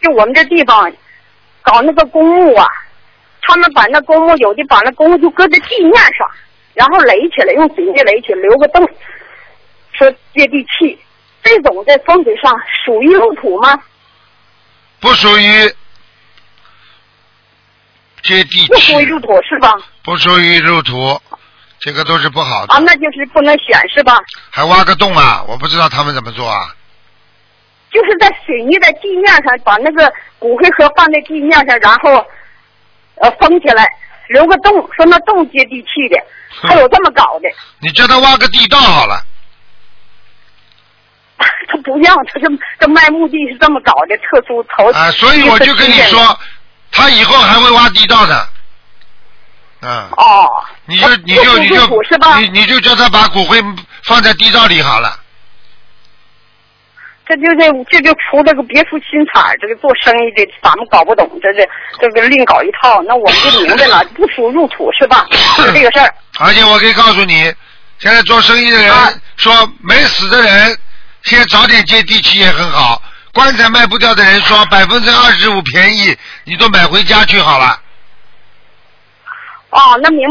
就我们这地方搞那个公墓啊，他们把那公墓有的把那公墓就搁在地面上，然后垒起来，用紧的垒起来，留个洞，说接地气。这种在风水上属于入土吗？ 不属于接地气。 不属于入土是吧？ 不属于入土，这个都是不好的。 啊，那就是不能选是吧？ 还挖个洞啊？我不知道他们怎么做啊。 就是在水泥的地面上把那个骨灰盒放在地面上，然后封起来，留个洞，说那洞接地气的，还有这么搞的。 你叫他挖个地道好了。 他不让，他这卖墓地是这么搞的，特殊头啊，所以我就跟你说，他以后还会挖地道的。嗯。 哦。 你就叫他把骨灰放在地道里好了。 这就出这个别出心裁，这个做生意的咱们搞不懂，这个另搞一套，那我们就明白了，不属入土是吧？是这个事儿。 而且我可以告诉你，现在做生意的人说没死的人，现在早点接地气也很好。棺材卖不掉的人说25%便宜，你都买回家去好了。 哦，那明白。